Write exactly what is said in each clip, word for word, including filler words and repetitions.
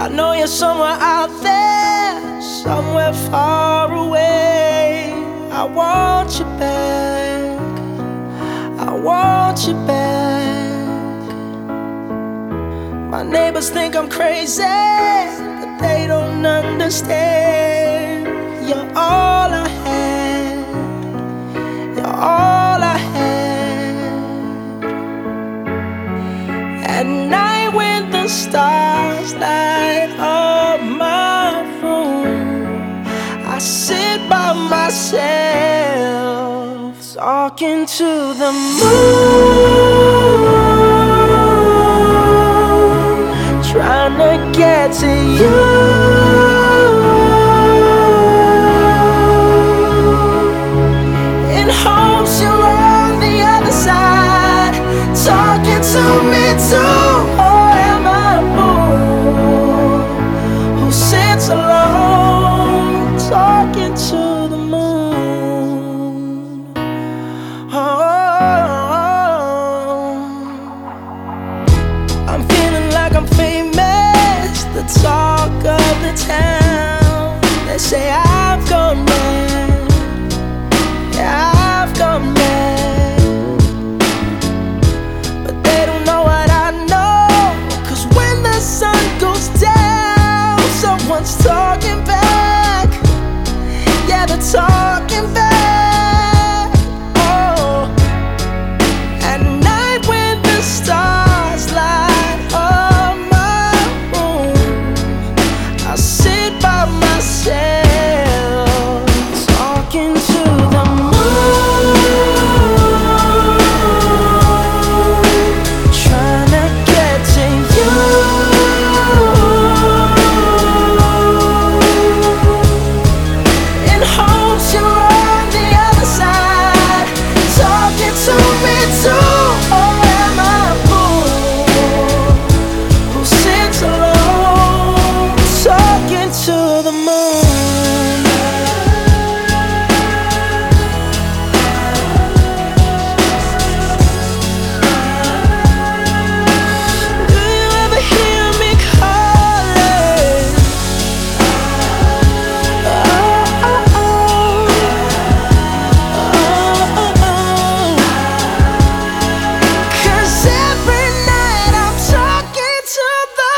I know you're somewhere out there, somewhere far away. I want you back, I want you back. My neighbors think I'm crazy, but they don't understand. You're all I had, you're all I had. At night when the stars light up my room, I sit by myself talking to the moon, trying to get to you. In hopes you're on the other side, talking to me too. Or am I a fool who sits alone, talking to the moon? Oh, I'm feeling like I'm famous, the talk of the town. They say I've gone mad, yeah, I've gone mad. But they don't know what I know, 'cause when the sun goes down, someone's talking back. Yeah, they're talking back. Oh, at night when the stars light up my room, I sit by myself talking to the moon, trying to get to you. In hopes you're on the other side, talking to me too. Or am I a fool who sits alone, talking to the moon? Do you ever hear me calling? Oh, oh, oh. Oh, oh, oh. 'Cause every night I'm talking to the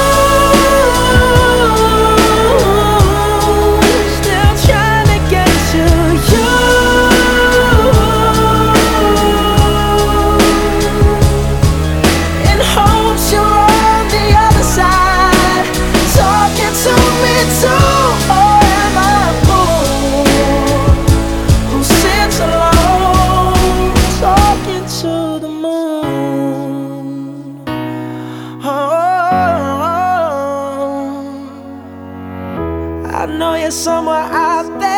moon, still trying to get to you. In hopes you're on the other side, talking to me too. Or am I a fool who sits alone, talking to the moon? Oh, I know you're somewhere out there.